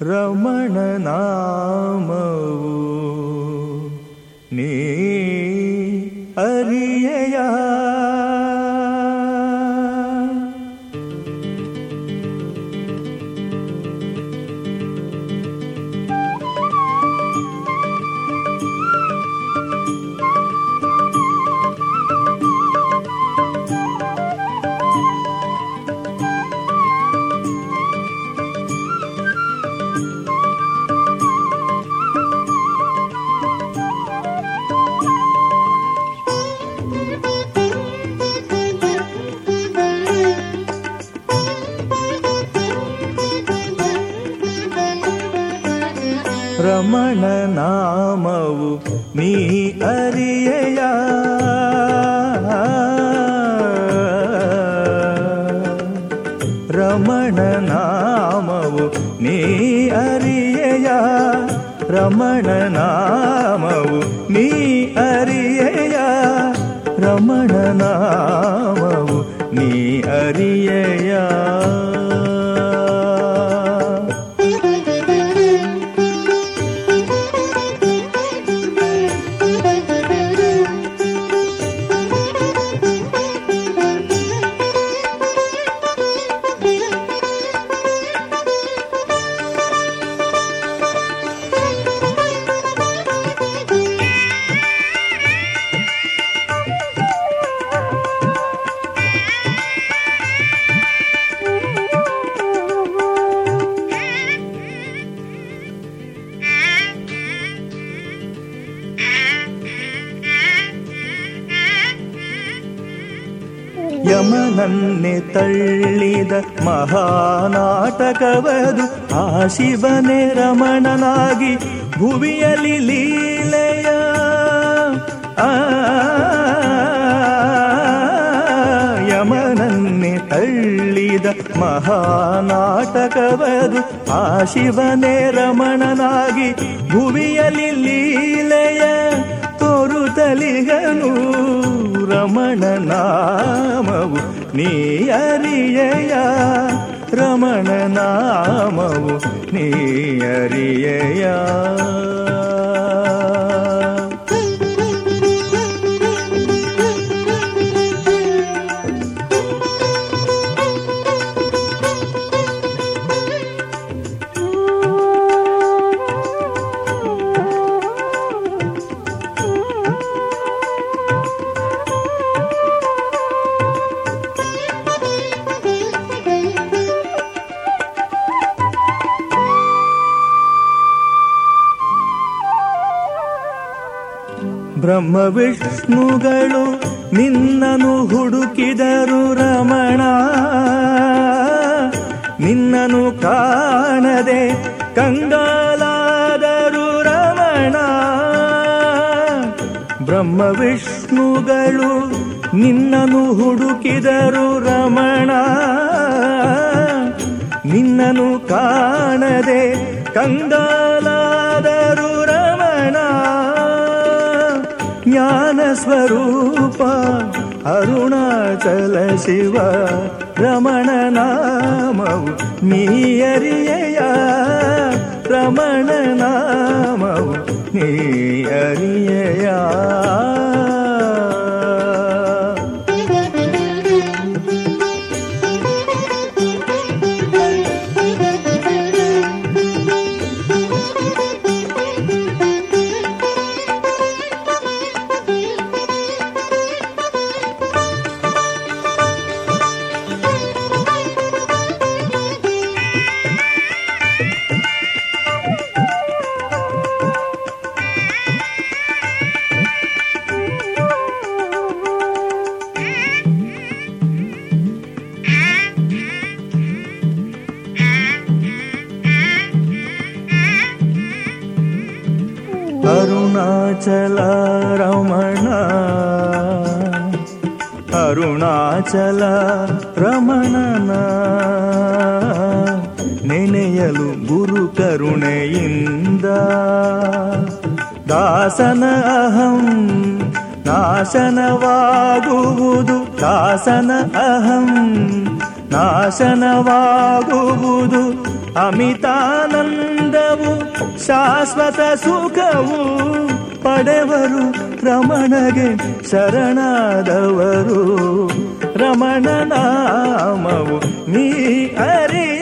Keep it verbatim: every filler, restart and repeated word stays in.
ರಮಣ ನಾಮವು ನೀ ಅರಿಯೆಯ ರಮಣ ನಾಮವು ನೀ ಅರಿಯೆಯ ರಮಣ ನಾಮವು ನೀ ಅರಿಯೆಯ ರಮಣ ನಾಮವು ನೀ ಅರಿಯೆಯ ರಮಣ ನಾಮವು ನೀ ಅರಿಯೆಯ ಯಮನನ್ನೇ ತಳ್ಳಿದ ಮಹಾನಾಟಕವದು ಆ ಶಿವನೇ ರಮಣನಾಗಿ ಭುವಿಯಲ್ಲಿ ಲೀಲೆಯ ಆ ಯಮನನ್ನೇ ತಳ್ಳಿದ ಮಹಾನಾಟಕವದು ಆ ಶಿವನೇ ರಮಣನಾಗಿ ಭುವಿಯಲ್ಲಿ ಲೀಲೆಯ ತೋರುತ್ತಲಿಗನು ರಮಣ ನಾಮವು ನೀ ಅರಿಯೆಯ ರಮಣ ನಾಮವು ನೀ ಅರಿಯೆಯ ಬ್ರಹ್ಮ ವಿಷ್ಣುಗಳು ನಿನ್ನನು ಹುಡುಕಿದರು ರಮಣ ನಿನ್ನನು ಕಾಣದೆ ಕಂಗಾಲಾದರು ರಮಣ ಬ್ರಹ್ಮ ವಿಷ್ಣುಗಳು ನಿನ್ನನು ಹುಡುಕಿದರು ರಮಣ ನಿನ್ನನು ಕಾಣದೆ ಕಂಗಾಲಾದರು ರಮಣ ಜ್ಞಾನ ಸ್ವರೂಪ ಅರುಣಾಚಲ ಶಿವ ರಮಣ ನಾಮವು ನೀ ಅರಿಯೆಯ ರಮಣ ನಾಮವು ನೀ ಅರಿಯೆಯ ಅರುಣಾಚಲ ರಮಣ ಅರುಣಾಚಲ ರಮಣನ ನೆನೆಯಲು ಗುರು ಕರುಣೆಯಿಂದ ದಾಸನ ಅಹಂ ನಾಶನವಾಗುವುದು ದಾಸನ ಅಹಂ ನಾಶನವಾಗುವುದು ಅಮಿತಾನಂದ ಶಾಶ್ವತ ಸುಖವು ಪಡೆವರು ರಮಣಗೆ ಶರಣಾದವರು. ರಮಣ ನಾಮವು ನೀ ಅರಿಯ